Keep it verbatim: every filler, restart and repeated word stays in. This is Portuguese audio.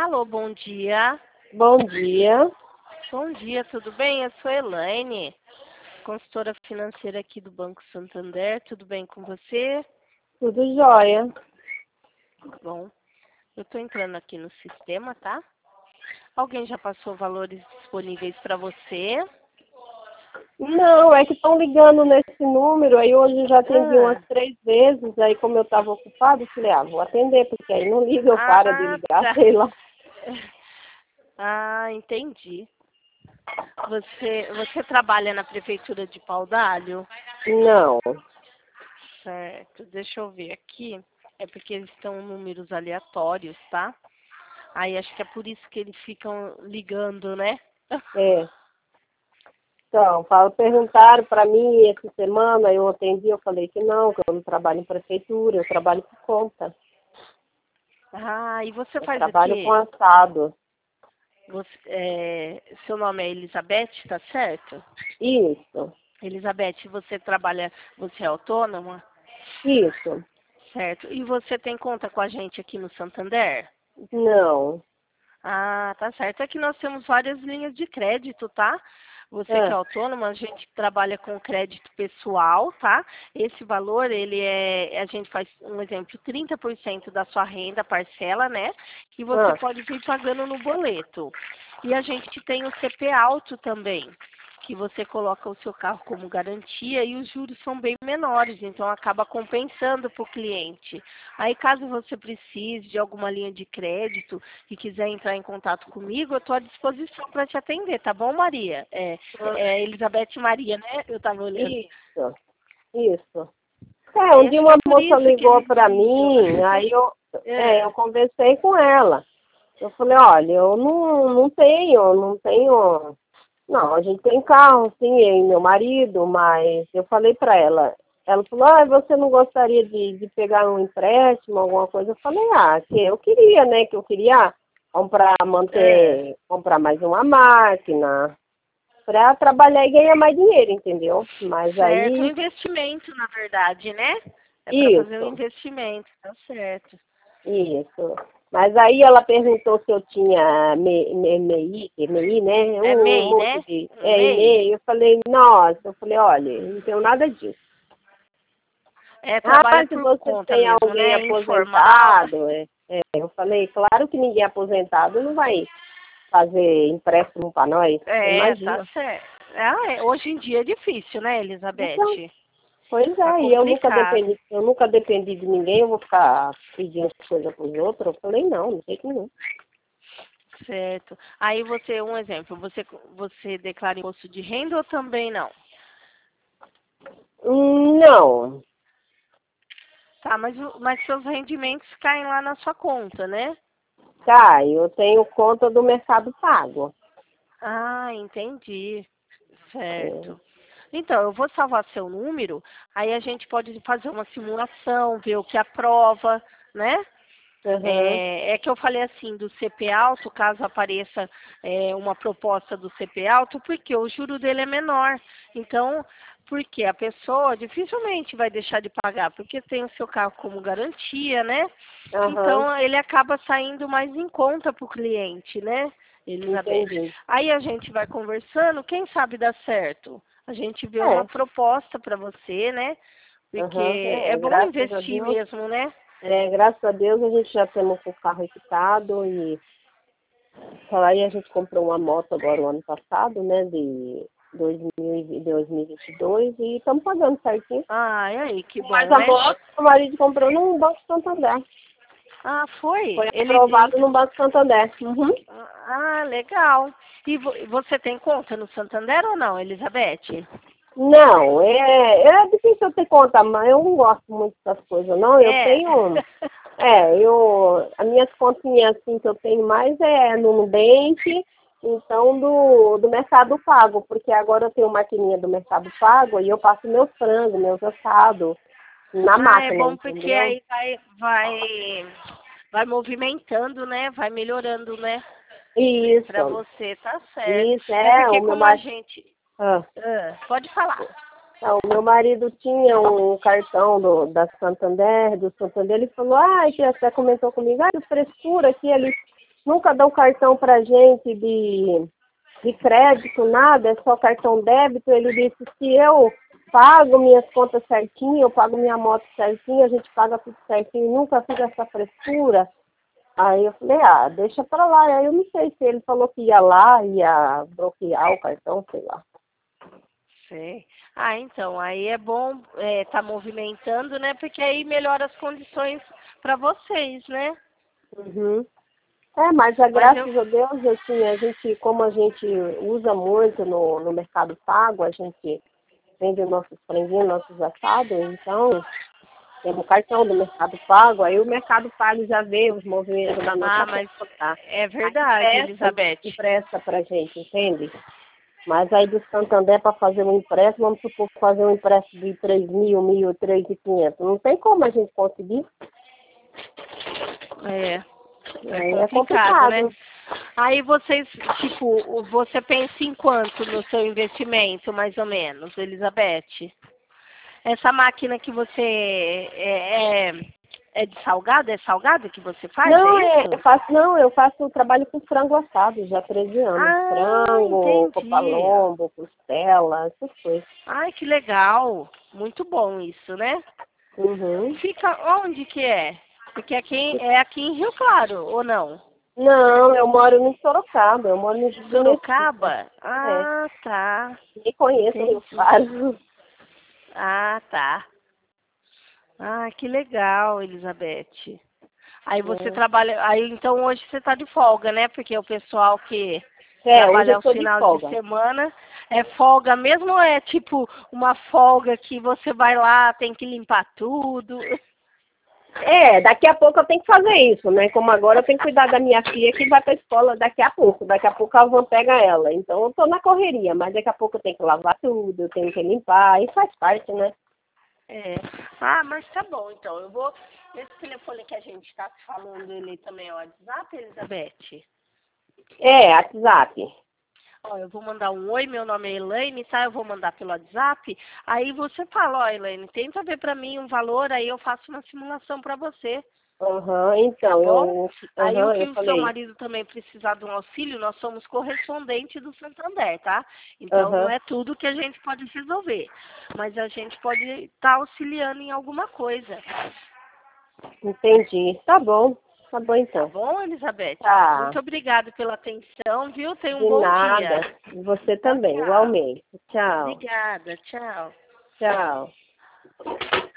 Alô, bom dia. Bom dia. Bom dia, tudo bem? Eu sou Elaine, consultora financeira aqui do Banco Santander. Tudo bem com você? Tudo jóia. Bom, eu estou entrando aqui no sistema, tá? Alguém já passou valores disponíveis para você? Não, é que estão ligando nesse número, aí hoje eu já atendi Ah, umas três vezes, aí como eu estava ocupada, eu falei, ah, vou atender, porque aí não liga, eu paro de ah, ligar, tá. sei lá. Ah, entendi. Você, você trabalha na prefeitura de Paudalho? Não. Certo, deixa eu ver aqui. É porque eles estão números aleatórios, tá? Aí acho que é por isso que eles ficam ligando, né? É. Então, fala- perguntaram para mim essa semana, eu atendi, eu falei que não, que eu não trabalho em prefeitura, eu trabalho por conta. Ah, e você Eu faz o trabalho com quê? assado. Você, é, seu nome é Elizabeth, tá certo? Isso, Elizabeth, você trabalha, você é autônoma? isso. Certo. E você tem conta com a gente aqui no Santander? Não. Ah, tá certo. É que nós temos várias linhas de crédito, tá? Você que é Ah, autônoma, a gente trabalha com crédito pessoal, tá? Esse valor, ele é, a gente faz um exemplo, trinta por cento da sua renda, parcela, né? Que você ah, pode vir pagando no boleto. E a gente tem o C P alto também, que você coloca o seu carro como garantia e os juros são bem menores, então acaba compensando para o cliente. Aí, caso você precise de alguma linha de crédito e quiser entrar em contato comigo, eu estou à disposição para te atender, tá bom, Maria? É, ah. é Elizabeth Maria, né? Eu estava olhando. Isso, isso. É, um Aí dia acho que uma é por moça isso que ligou eles para ligam. mim, aí eu, é, É, eu conversei com ela. Eu falei, olha, eu não, não tenho, não tenho. Não, a gente tem carro, sim, eu e meu marido, mas eu falei para ela. Ela falou, ah, você não gostaria de, de pegar um empréstimo, alguma coisa? Eu falei, ah, que eu queria, né? Que eu queria comprar, é. manter, comprar mais uma máquina, para trabalhar e ganhar mais dinheiro, entendeu? Mas Certo, um aí, investimento, na verdade, né? É para fazer um isso. investimento, tá certo. Isso. Mas aí ela perguntou se eu tinha me- me- M I, M I, né? É Um, um MEI, monte né? de Um é, MEI. e-mail. Eu falei, nossa, eu falei, olha, não tenho nada disso. É, trabalha Ah, se por você conta tem mesmo, alguém né? Informal. aposentado, é, é, eu falei, claro que ninguém aposentado não vai fazer empréstimo para nós. É, tá Imagina. certo. Ah, é, hoje em dia é difícil, né, Então, Elizabeth? pois Tá é, e eu nunca complicado. dependi, eu nunca dependi de ninguém, eu vou ficar pedindo coisa para os outros. Eu falei, não, não sei que não. Certo. Aí você, um exemplo, você, você declara imposto de renda ou também não? Hum, Não. Tá, mas, o- mas seus rendimentos caem lá na sua conta, né? Tá, eu tenho conta do Mercado Pago. Ah, entendi. É. Certo. Então, eu vou salvar seu número, aí a gente pode fazer uma simulação, ver o que aprova, né? Aham. É, é que eu falei assim do C P alto, caso apareça é, uma proposta do C P alto, porque o juro dele é menor. Então, porque a pessoa dificilmente vai deixar de pagar, porque tem o seu carro como garantia, né? Aham. Então, ele acaba saindo mais em conta para o cliente, né, Elizabeth? Entendi. Aí a gente vai conversando, quem sabe dá certo. A gente vê uma É. proposta para você, né? Porque Aham. é É, bom graças a investir Deus. mesmo, né? É, graças a Deus a gente já temos o carro equipado e aí a gente comprou uma moto agora o ano passado, né, de dois mil e dois mil e vinte e dois e estamos pagando certinho. Ah, e aí, que Mas bom, a né? moto o marido comprou no Banco Santander. Ah, foi? Foi Ele, aprovado ele- no Banco Santander. Uhum. ah, legal. E vo- você tem conta no Santander ou não, Elizabeth? Não, é, é difícil eu ter conta, mas eu não gosto muito dessas coisas, não. Eu É. tenho, é, eu, as minhas continhas assim que eu tenho mais é no Nubank, então do, do Mercado Pago, porque agora eu tenho maquininha do Mercado Pago e eu passo meus frangos, meus assados na Ah, é máquina, bom porque entendeu? aí vai, vai, vai movimentando, né? Vai melhorando, né? Pra Isso, você, tá certo. isso, É é, porque o meu como a marido. gente... Ah, pode falar. Então, o meu marido tinha um cartão do, da Santander, do Santander, ele falou, ah, que até comentou comigo, ah, que frescura aqui, ele nunca dão cartão pra gente de, de crédito, nada, é só cartão débito. Ele disse, se eu pago minhas contas certinho, eu pago minha moto certinho, a gente paga tudo certinho, nunca fiz essa frescura. Aí eu falei, ah, deixa pra lá. Aí eu não sei se ele falou que ia lá, ia bloquear o cartão, sei lá. Sei. Ah, então, aí é bom é, tá movimentando, né? Porque aí melhora as condições para vocês, né? Uhum. É, mas a Mas graças eu... a Deus, assim, a gente, como a gente usa muito no, no Mercado Pago, a gente vende nossos franguinhos, nossos assados, então temos o cartão do Mercado Pago, aí o Mercado Pago já vê os movimentos da nossa Ah, mas conta, tá? é Aí verdade, empresta, Elizabeth. empresta pra gente, entende? Mas aí do Santander para fazer um empréstimo, vamos supor fazer um empréstimo de três mil, mil, três mil e quinhentos. Não tem como a gente conseguir. É, é Aí é complicado, né? complicado. Aí vocês, tipo, você pensa em quanto no seu investimento, mais ou menos, Elizabeth? Essa máquina que você é, é, é de salgado? É salgado que você faz, Não, é é, eu isso? faço, não, eu faço trabalho com frango assado já há treze anos. Ah, Frango, entendi. copalombo, costela, essas coisas. Ai, que legal. Muito bom isso, né? Uhum. Fica onde que é? Porque aqui, é aqui em Rio Claro, ou não? Não, eu moro em Sorocaba, eu moro no Rio de Mesquita. Sorocaba? É, Ah, tá. nem conheço o Rio Entendi. Claro. Ah, tá. Ah, que legal, Elizabeth. Aí você É, trabalha, aí então hoje você está de folga, né? Porque o pessoal que É, hoje trabalha eu aos tô de finais de folga. semana é folga mesmo ou é tipo uma folga que você vai lá, tem que limpar tudo? É, daqui a pouco eu tenho que fazer isso, né? Como agora eu tenho que cuidar da minha filha que vai pra escola daqui a pouco. Daqui a pouco a van pega ela. Então eu tô na correria, mas daqui a pouco eu tenho que lavar tudo, eu tenho que limpar, e faz parte, né? É. Ah, mas tá bom, então. Eu vou. Esse telefone que a gente está falando, ele também é o WhatsApp, Elizabeth? É, WhatsApp. Ó, eu vou mandar um oi, meu nome é Elaine, tá? Eu vou mandar pelo WhatsApp. Aí você fala, ó, Elaine, tenta ver pra mim um valor, aí eu faço uma simulação pra você, Aham, tá então, bom? eu, Aí o aham, que eu o seu falei. marido também precisar de um auxílio, nós somos correspondente do Santander, tá? Então não Aham, é tudo que a gente pode resolver, mas a gente pode estar auxiliando em alguma coisa. entendi. Tá bom, tá bom Tá então. bom, Elizabeth? Tá, Muito obrigada pela atenção, viu? Tenha um de bom dia. nada. Você Tchau, também, tchau. igualmente. Tchau, Obrigada, tchau. tchau.